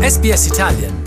SBS Italian.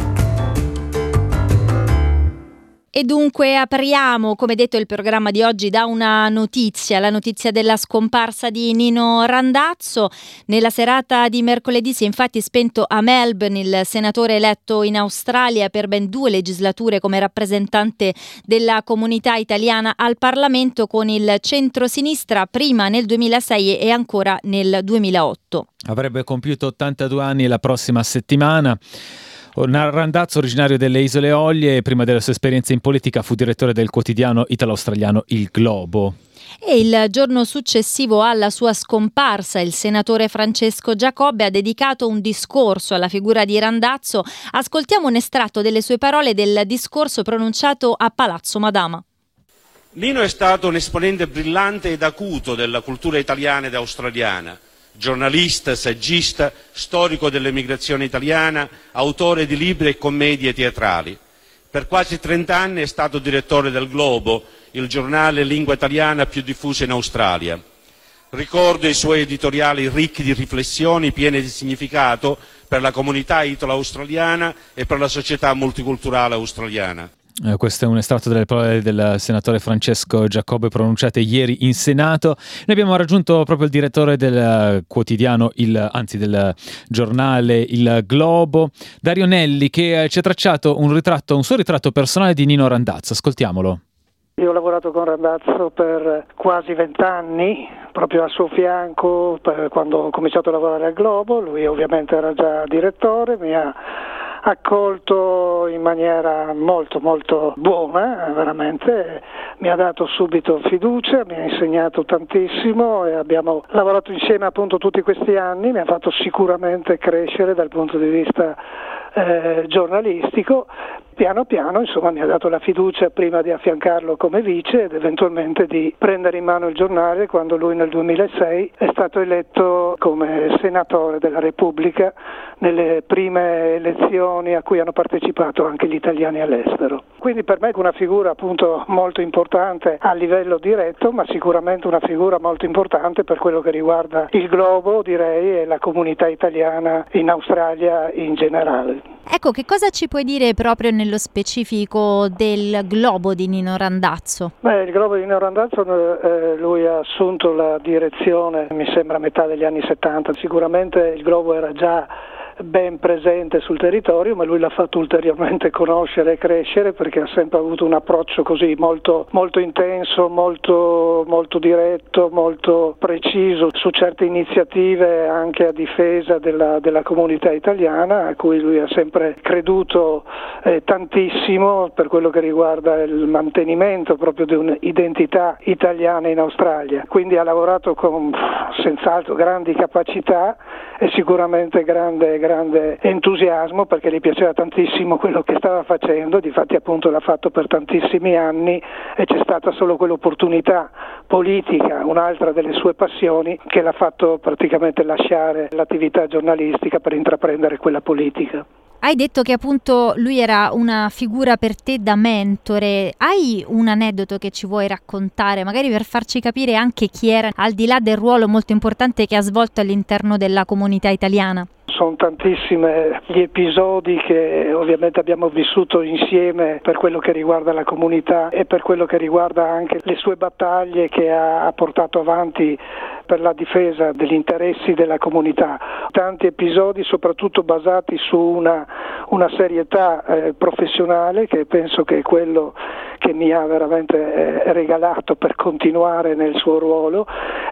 E dunque apriamo, come detto, il programma di oggi da una notizia, la notizia della scomparsa di Nino Randazzo. Nella serata di mercoledì si è infatti spento a Melbourne il senatore eletto in Australia per ben 2 legislature come rappresentante della comunità italiana al Parlamento con il centrosinistra, prima nel 2006 e ancora nel 2008. Avrebbe compiuto 82 anni la prossima settimana. Randazzo, originario delle Isole Eolie, prima della sua esperienza in politica fu direttore del quotidiano italo-australiano Il Globo. E il giorno successivo alla sua scomparsa il senatore Francesco Giacobbe ha dedicato un discorso alla figura di Randazzo. Ascoltiamo un estratto delle sue parole del discorso pronunciato a Palazzo Madama. Nino è stato un esponente brillante ed acuto della cultura italiana ed australiana. Giornalista, saggista, storico dell'emigrazione italiana, autore di libri e commedie teatrali. Per quasi 30 anni è stato direttore del Globo, il giornale in lingua italiana più diffuso in Australia. Ricordo i suoi editoriali ricchi di riflessioni piene di significato per la comunità italo-australiana e per la società multiculturale australiana. Questo è un estratto delle parole del senatore Francesco Giacobbe pronunciate ieri in Senato. Noi abbiamo raggiunto proprio il direttore del quotidiano, del giornale Il Globo, Dario Nelli, che ci ha tracciato un suo ritratto personale di Nino Randazzo. Ascoltiamolo. Io ho lavorato con Randazzo per quasi 20 anni, proprio al suo fianco quando ho cominciato a lavorare al Globo. Lui ovviamente era già direttore, mi ha accolto in maniera molto molto buona, veramente, mi ha dato subito fiducia, mi ha insegnato tantissimo e abbiamo lavorato insieme appunto tutti questi anni, mi ha fatto sicuramente crescere dal punto di vista giornalistico. Piano piano insomma mi ha dato la fiducia prima di affiancarlo come vice ed eventualmente di prendere in mano il giornale quando lui nel 2006 è stato eletto come senatore della Repubblica nelle prime elezioni a cui hanno partecipato anche gli italiani all'estero. Quindi per me è una figura appunto molto importante a livello diretto, ma sicuramente una figura molto importante per quello che riguarda il Globo, direi, e la comunità italiana in Australia in generale. Ecco, che cosa ci puoi dire proprio nello specifico del Globo di Nino Randazzo? Il Globo di Nino Randazzo, lui ha assunto la direzione, mi sembra a metà degli anni 70, sicuramente il Globo era già ben presente sul territorio, ma lui l'ha fatto ulteriormente conoscere e crescere perché ha sempre avuto un approccio così molto, molto intenso, molto, molto diretto, molto preciso su certe iniziative anche a difesa della comunità italiana, a cui lui ha sempre creduto tantissimo per quello che riguarda il mantenimento proprio di un'identità italiana in Australia. Quindi ha lavorato con senz'altro grandi capacità e sicuramente grande entusiasmo perché gli piaceva tantissimo quello che stava facendo, difatti appunto l'ha fatto per tantissimi anni e c'è stata solo quell'opportunità politica, un'altra delle sue passioni, che l'ha fatto praticamente lasciare l'attività giornalistica per intraprendere quella politica. Hai detto che appunto lui era una figura per te da mentore. Hai un aneddoto che ci vuoi raccontare, magari per farci capire anche chi era, al di là del ruolo molto importante che ha svolto all'interno della comunità italiana? Sono tantissime gli episodi che ovviamente abbiamo vissuto insieme per quello che riguarda la comunità e per quello che riguarda anche le sue battaglie che ha portato avanti per la difesa degli interessi della comunità. Tanti episodi soprattutto basati su una serietà professionale che penso che è quello che mi ha veramente regalato per continuare nel suo ruolo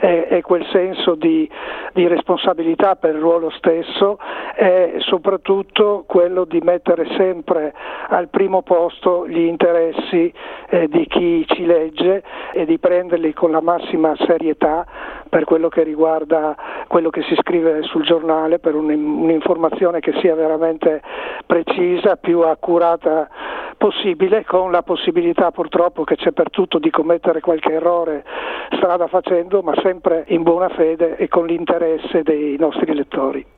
e quel senso di responsabilità per il ruolo stesso e soprattutto quello di mettere sempre al primo posto gli interessi di chi ci legge e di prenderli con la massima serietà per quello che riguarda quello che si scrive sul giornale, per un'informazione che sia veramente precisa, più accurata possibile, con la possibilità purtroppo che c'è per tutto di commettere qualche errore strada facendo, ma sempre in buona fede e con l'interesse dei nostri lettori.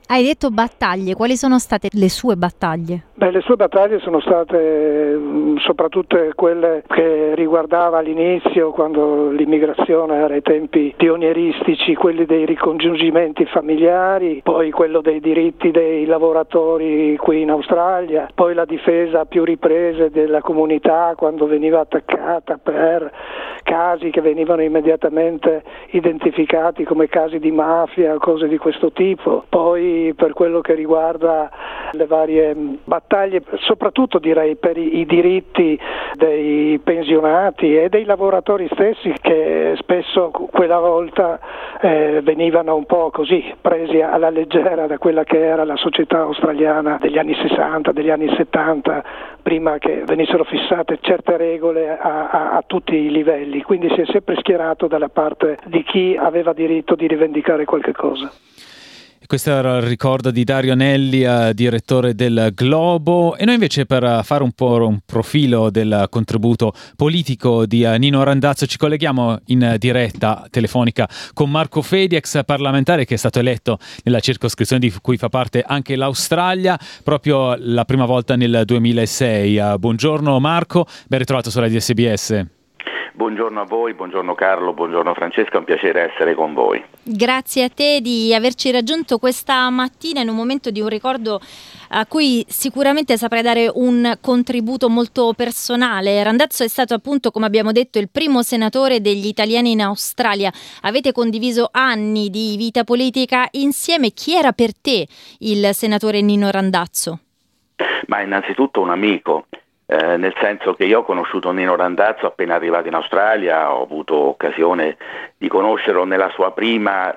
Hai detto battaglie, quali sono state le sue battaglie? Le sue battaglie sono state soprattutto quelle che riguardava all'inizio, quando l'immigrazione era ai tempi pionieristici, quelli dei ricongiungimenti familiari, poi quello dei diritti dei lavoratori qui in Australia, poi la difesa a più riprese della comunità quando veniva attaccata per casi che venivano immediatamente identificati come casi di mafia, cose di questo tipo, poi per quello che riguarda le varie battaglie, soprattutto direi per i diritti dei pensionati e dei lavoratori stessi, che spesso quella volta venivano un po' così presi alla leggera da quella che era la società australiana degli anni 60, degli anni 70, prima che venissero fissate certe regole a tutti i livelli. Quindi si è sempre schierato dalla parte di chi aveva diritto di rivendicare qualche cosa. Questo era il ricordo di Dario Anelli, direttore del Globo, e noi invece, per fare un po' un profilo del contributo politico di Nino Randazzo, ci colleghiamo in diretta telefonica con Marco Fedi, ex parlamentare che è stato eletto nella circoscrizione di cui fa parte anche l'Australia, proprio la prima volta nel 2006. Buongiorno Marco, ben ritrovato su Radio SBS. Buongiorno a voi, buongiorno Carlo, buongiorno Francesca, è un piacere essere con voi. Grazie a te di averci raggiunto questa mattina in un momento di un ricordo a cui sicuramente saprai dare un contributo molto personale. Randazzo è stato, appunto, come abbiamo detto, il primo senatore degli italiani in Australia. Avete condiviso anni di vita politica insieme. Chi era per te il senatore Nino Randazzo? Ma innanzitutto un amico. Nel senso che io ho conosciuto Nino Randazzo appena arrivato in Australia, ho avuto occasione di conoscerlo nella sua prima,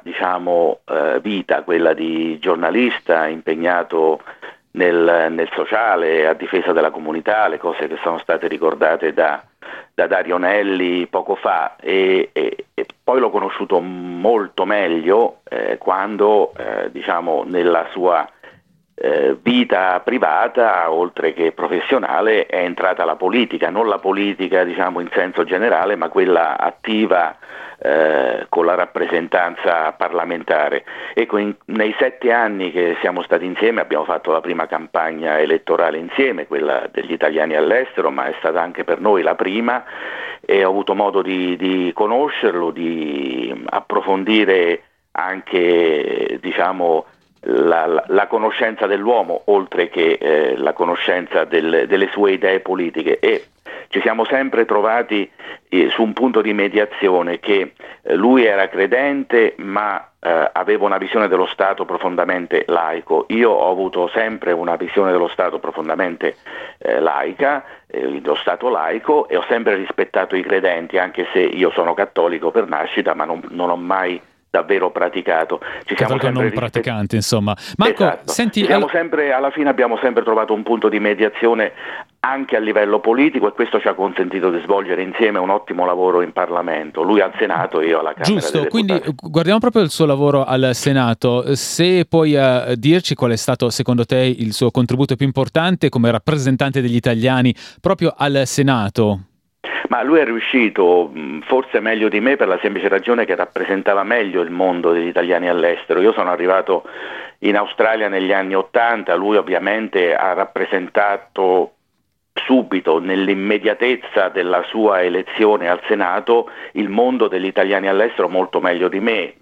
vita, quella di giornalista impegnato nel sociale, a difesa della comunità, le cose che sono state ricordate da Dario Anelli poco fa, e poi l'ho conosciuto molto meglio quando, nella sua vita privata, oltre che professionale, è entrata la politica, non la politica in senso generale, ma quella attiva con la rappresentanza parlamentare. Ecco, nei 7 anni che siamo stati insieme abbiamo fatto la prima campagna elettorale insieme, quella degli italiani all'estero, ma è stata anche per noi la prima, e ho avuto modo di conoscerlo, di approfondire anche la conoscenza dell'uomo, oltre che la conoscenza delle sue idee politiche, e ci siamo sempre trovati su un punto di mediazione, che lui era credente ma aveva una visione dello Stato profondamente laico. Io ho avuto sempre una visione dello Stato profondamente laica, lo Stato laico, e ho sempre rispettato i credenti, anche se io sono cattolico per nascita, ma non ho mai davvero praticato. Ci siamo sempre praticante, insomma. Marco, esatto. Senti, alla fine abbiamo sempre trovato un punto di mediazione anche a livello politico, e questo ci ha consentito di svolgere insieme un ottimo lavoro in Parlamento, lui al Senato e io alla Camera giusto, dei quindi Deputati. guardiamo proprio il suo lavoro al Senato. Se puoi dirci qual è stato secondo te il suo contributo più importante come rappresentante degli italiani proprio al Senato? Ma lui è riuscito, forse meglio di me, per la semplice ragione che rappresentava meglio il mondo degli italiani all'estero. Io sono arrivato in Australia negli anni '80, lui ovviamente ha rappresentato subito, nell'immediatezza della sua elezione al Senato, il mondo degli italiani all'estero molto meglio di me,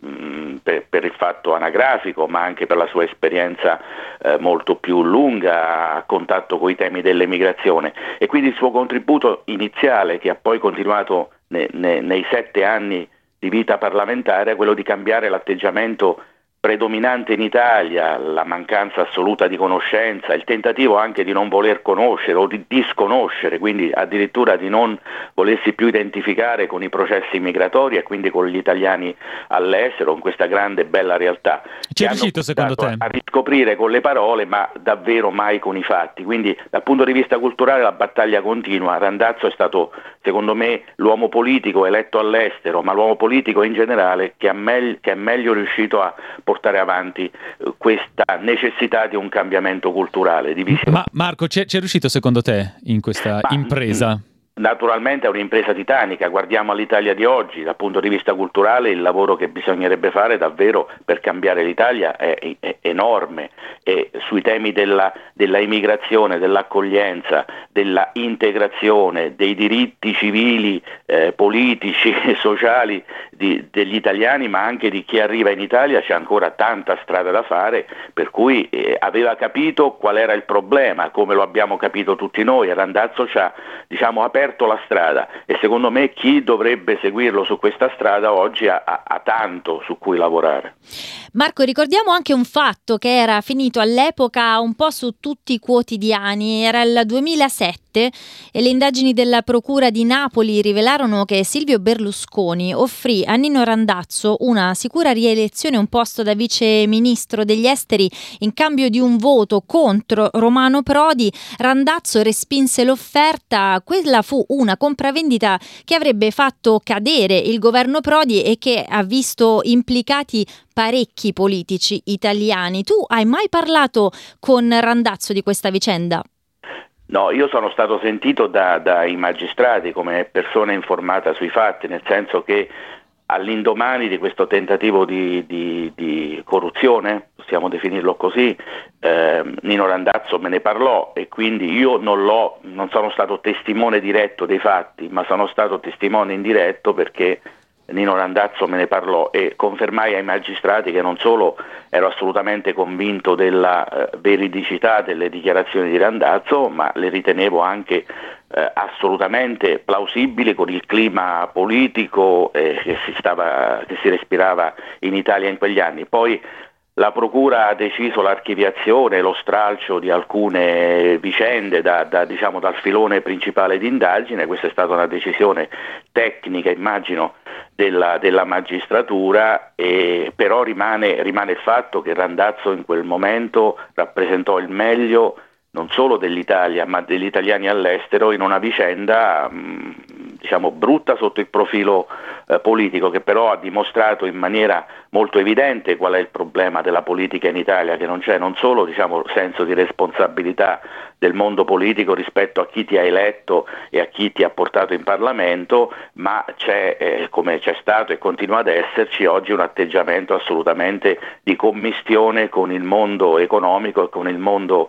per il fatto anagrafico, ma anche per la sua esperienza molto più lunga a contatto con i temi dell'emigrazione, e quindi il suo contributo iniziale, che ha poi continuato nei 7 anni di vita parlamentare, è quello di cambiare l'atteggiamento predominante in Italia, la mancanza assoluta di conoscenza, il tentativo anche di non voler conoscere o di disconoscere, quindi addirittura di non volersi più identificare con i processi migratori e quindi con gli italiani all'estero, con questa grande e bella realtà. Ci è riuscito secondo te? A riscoprire con le parole, ma davvero mai con i fatti. Quindi dal punto di vista culturale la battaglia continua. Randazzo è stato, secondo me, l'uomo politico eletto all'estero, ma l'uomo politico in generale che è meglio riuscito a portare avanti questa necessità di un cambiamento culturale, di visione. Ma Marco, c'è riuscito secondo te in questa impresa? Naturalmente è un'impresa titanica, guardiamo all'Italia di oggi, dal punto di vista culturale il lavoro che bisognerebbe fare davvero per cambiare l'Italia è enorme, e sui temi della immigrazione, dell'accoglienza, della integrazione, dei diritti civili, politici e sociali degli italiani, ma anche di chi arriva in Italia, c'è ancora tanta strada da fare, per cui aveva capito qual era il problema, come lo abbiamo capito tutti noi, e Randazzo ci ha aperto la strada, e secondo me chi dovrebbe seguirlo su questa strada oggi ha tanto su cui lavorare. Marco, ricordiamo anche un fatto che era finito all'epoca un po' su tutti i quotidiani, era il 2007 e le indagini della Procura di Napoli rivelarono che Silvio Berlusconi offrì a Nino Randazzo una sicura rielezione, un posto da vice ministro degli esteri in cambio di un voto contro Romano Prodi. Randazzo respinse l'offerta. Quella fu una compravendita che avrebbe fatto cadere il governo Prodi e che ha visto implicati parecchi politici italiani. Tu hai mai parlato con Randazzo di questa vicenda? No, io sono stato sentito dai magistrati come persona informata sui fatti, nel senso che all'indomani di questo tentativo di corruzione, possiamo definirlo così, Nino Randazzo me ne parlò, e quindi io non sono stato testimone diretto dei fatti, ma sono stato testimone indiretto perché Nino Randazzo me ne parlò, e confermai ai magistrati che non solo ero assolutamente convinto della veridicità delle dichiarazioni di Randazzo, ma le ritenevo anche assolutamente plausibili con il clima politico che si respirava in Italia in quegli anni. Poi la Procura ha deciso l'archiviazione e lo stralcio di alcune vicende dal filone principale di indagine. Questa è stata una decisione tecnica, immagino, della magistratura, però rimane il fatto che Randazzo in quel momento rappresentò il meglio non solo dell'Italia ma degli italiani all'estero in una vicenda brutta sotto il profilo politico, che però ha dimostrato in maniera molto evidente qual è il problema della politica in Italia, che non c'è non solo senso di responsabilità del mondo politico rispetto a chi ti ha eletto e a chi ti ha portato in Parlamento, ma c'è, come c'è stato e continua ad esserci oggi, un atteggiamento assolutamente di commistione con il mondo economico e con il mondo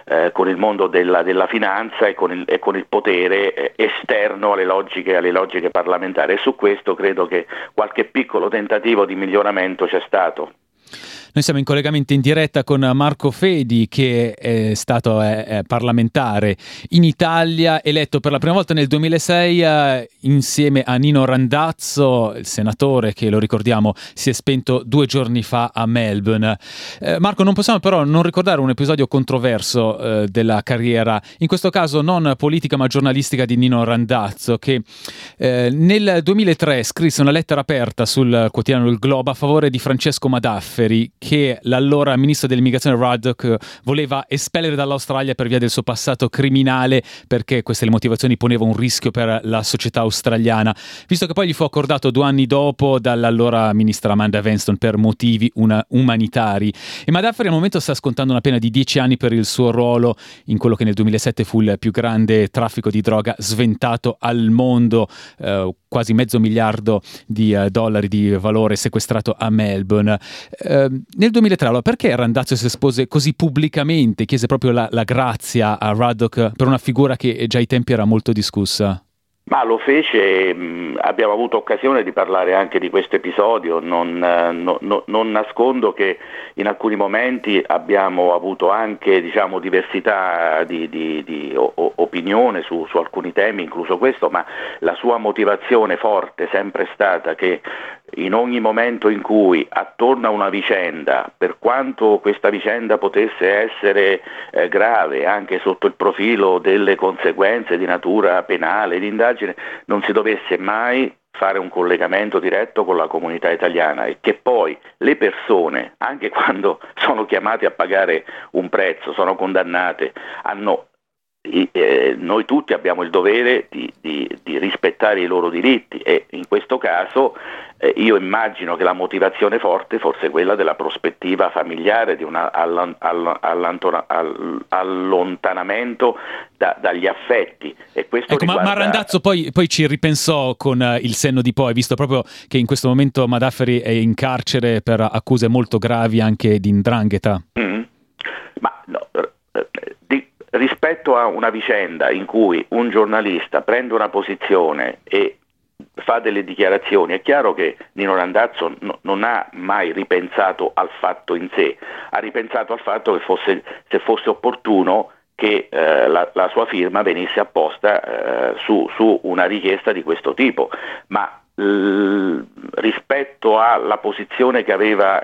della finanza e con il potere esterno alle logiche parlamentari, e su questo credo che qualche piccolo tentativo di miglioramento c'è stato. Noi siamo in collegamento in diretta con Marco Fedi, che è stato parlamentare in Italia, eletto per la prima volta nel 2006 insieme a Nino Randazzo, il senatore che, lo ricordiamo, si è spento 2 giorni fa a Melbourne. Marco, non possiamo però non ricordare un episodio controverso della carriera, in questo caso non politica ma giornalistica, di Nino Randazzo, che nel 2003 scrisse una lettera aperta sul quotidiano Il Globo a favore di Francesco Madafferi, che l'allora ministro dell'immigrazione Ruddock voleva espellere dall'Australia per via del suo passato criminale, perché queste le motivazioni ponevano un rischio per la società australiana, visto che poi gli fu accordato 2 anni dopo dall'allora ministra Amanda Vanstone per motivi umanitari. E Madafferi al momento sta scontando una pena di 10 anni per il suo ruolo in quello che nel 2007 fu il più grande traffico di droga sventato al mondo, quasi $500 miliardi di valore sequestrato a Melbourne. Nel 2003, allora, perché Randazzo si espose così pubblicamente, chiese proprio la grazia a Ruddock per una figura che già ai tempi era molto discussa? Ma lo fece, abbiamo avuto occasione di parlare anche di questo episodio, non nascondo che in alcuni momenti abbiamo avuto anche diversità di opinione su alcuni temi, incluso questo, ma la sua motivazione forte è sempre stata che in ogni momento in cui attorno a una vicenda, per quanto questa vicenda potesse essere grave anche sotto il profilo delle conseguenze di natura penale, di indagine, non si dovesse mai fare un collegamento diretto con la comunità italiana, e che poi le persone, anche quando sono chiamate a pagare un prezzo, sono condannate, hanno noi tutti abbiamo il dovere di rispettare i loro diritti, e in questo caso io immagino che la motivazione forte fosse quella della prospettiva familiare, di un allontanamento dagli affetti. E questo ma Randazzo poi ci ripensò con il senno di poi, visto proprio che in questo momento Madafferi è in carcere per accuse molto gravi anche di 'ndrangheta. Rispetto a una vicenda in cui un giornalista prende una posizione e fa delle dichiarazioni, è chiaro che Nino Randazzo non ha mai ripensato al fatto in sé, ha ripensato al fatto che se fosse opportuno che la sua firma venisse apposta su una richiesta di questo tipo, ma rispetto alla posizione che aveva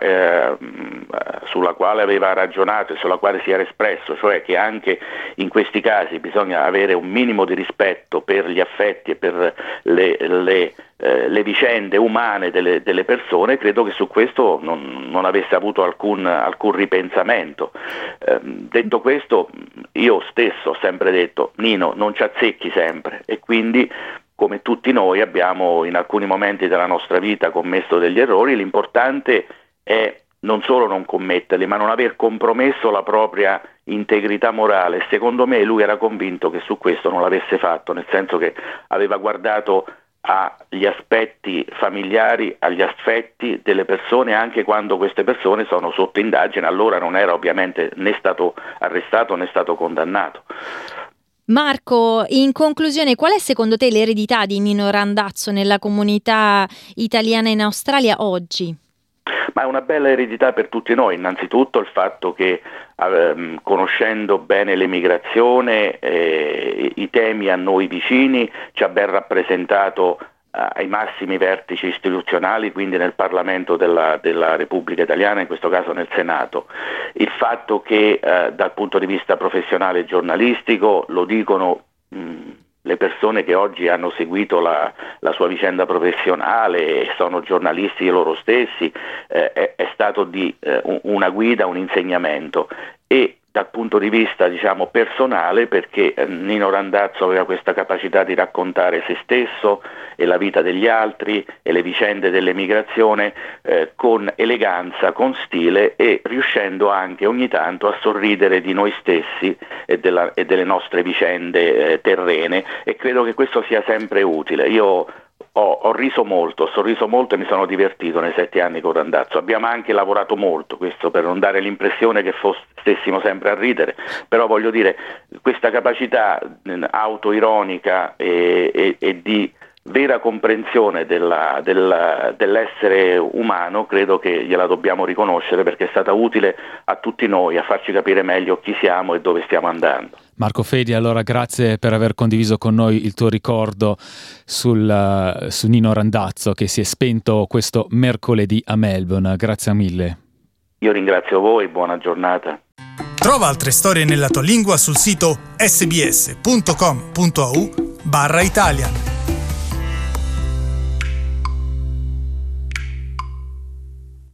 sulla quale aveva ragionato e sulla quale si era espresso, cioè che anche in questi casi bisogna avere un minimo di rispetto per gli affetti e per le vicende umane delle persone, credo che su questo non avesse avuto alcun ripensamento. Detto questo, io stesso ho sempre detto: Nino, non ci azzecchi sempre, e quindi, come tutti noi, abbiamo in alcuni momenti della nostra vita commesso degli errori. L'importante è non solo non commetterli, ma non aver compromesso la propria integrità morale. Secondo me lui era convinto che su questo non l'avesse fatto, nel senso che aveva guardato agli aspetti familiari, agli affetti delle persone, anche quando queste persone sono sotto indagine. Allora non era ovviamente né stato arrestato né stato condannato. Marco, in conclusione, qual è secondo te l'eredità di Nino Randazzo nella comunità italiana in Australia oggi? Ma è una bella eredità per tutti noi. Innanzitutto il fatto che, conoscendo bene l'emigrazione, i temi a noi vicini, ci ha ben rappresentato ai massimi vertici istituzionali, quindi nel Parlamento della Repubblica Italiana, in questo caso nel Senato. Il fatto che dal punto di vista professionale e giornalistico, lo dicono le persone che oggi hanno seguito la sua vicenda professionale e sono giornalisti loro stessi, è stato di una guida, un insegnamento. E dal punto di vista, diciamo, personale, perché Nino Randazzo aveva questa capacità di raccontare se stesso e la vita degli altri e le vicende dell'emigrazione con eleganza, con stile, e riuscendo anche ogni tanto a sorridere di noi stessi e delle nostre vicende terrene, e credo che questo sia sempre utile. Io ho riso molto, ho sorriso molto e mi sono divertito nei 7 anni con Randazzo. Abbiamo anche lavorato molto, questo per non dare l'impressione che stessimo sempre a ridere, però voglio dire, questa capacità autoironica e di vera comprensione dell'essere umano, credo che gliela dobbiamo riconoscere, perché è stata utile a tutti noi a farci capire meglio chi siamo e dove stiamo andando. Marco Fedi, allora grazie per aver condiviso con noi il tuo ricordo su Nino Randazzo, che si è spento questo mercoledì a Melbourne. Grazie mille. Io ringrazio voi, buona giornata. Trova altre storie nella tua lingua sul sito sbs.com.au/Italian.